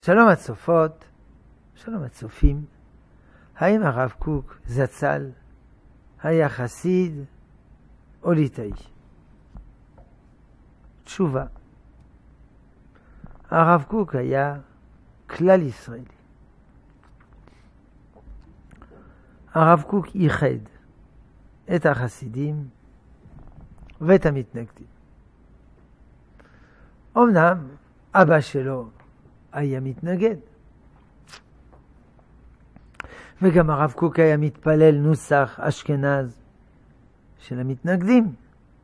שלום הצופות, שלום הצופים. האם הרב קוק זצ"ל היה חסיד או ליטאי? תשובה. הרב קוק היה כלל ישראלי. הרב קוק ייחד את החסידים ואת המתנגדים. אמנם אבא שלו היה מתנגד, וגם הרב קוק היה מתפלל נוסח אשכנז של המתנגדים.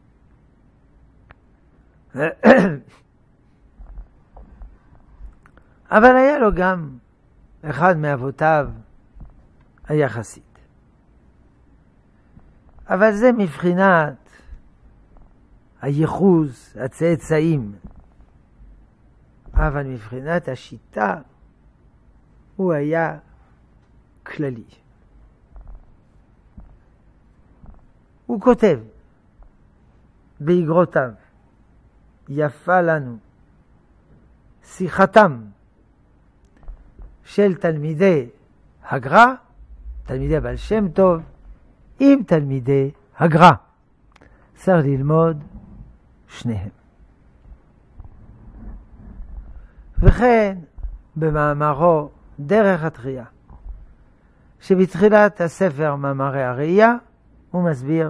אבל היה לו גם אחד מאבותיו היה חסיד. אבל זה מבחינת הייחוס, הצאצאים. אבל מבחינת השיטה הוא היה כללי. הוא כותב באגרותיו, יפה לנו שיחתם של תלמידי הגר"א, תלמידי בעל שם טוב, עם תלמידי הגר"א. צריך ללמוד שניהם. וכן במאמרו דרך התחייה, שבתחילת הספר מאמרי הראייה הוא מסביר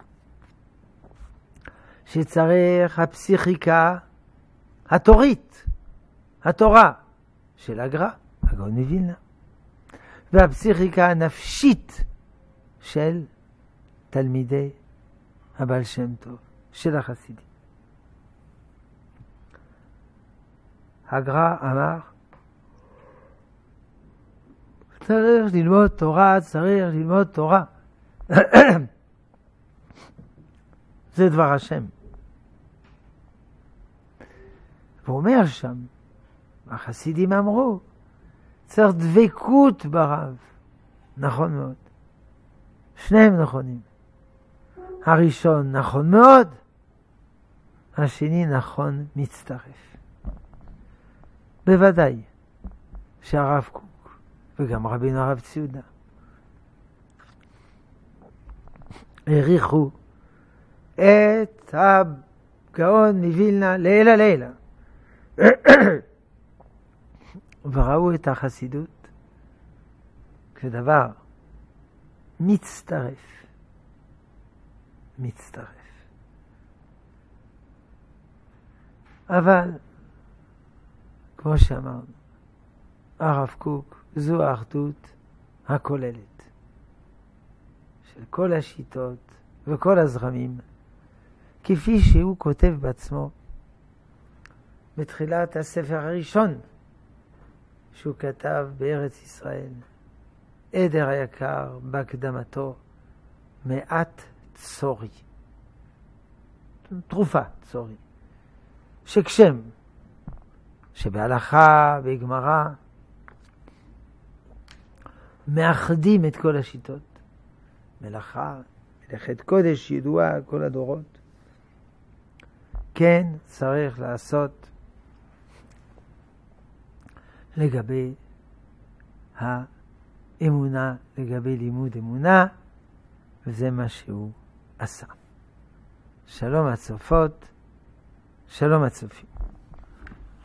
שצריך הפסיכיקה התורית, התורה של הגר"א, הגאון מווילנה, והפסיכיקה הנפשית של תלמידי הבעל שם טוב, של החסידים. הגר"א אמר, צריך ללמוד תורה, צריך ללמוד תורה. זה דבר השם. והוא אומר שם, החסידים אמרו, צריך דבקות ברב. נכון מאוד. שניהם נכונים. הראשון נכון מאוד, השני נכון מצטרף. בוודאי שהרב קוק וגם רבינו הרב ציודה העריכו את הגאון מווילנה לילה לילה וראו את החסידות כדבר מצטרף. אבל כמו שאמרנו, הרב קוק זו האחדות הכוללת של כל השיטות וכל הזרמים, כפי שהוא כותב בעצמו בתחילת הספר הראשון שהוא כתב בארץ ישראל, עדר היקר בהקדמתו, מעט צורי, תרופה צורי, שכשם שבהלכה בגמרא מאחדים את כל השיטות, מלאכה, מלאכת קודש ידועה כל הדורות, כן צריך לעשות לגבי האמונה, לגבי לימוד אמונה, וזה מה שהוא עשה. שלום הצופות, שלום הצופים.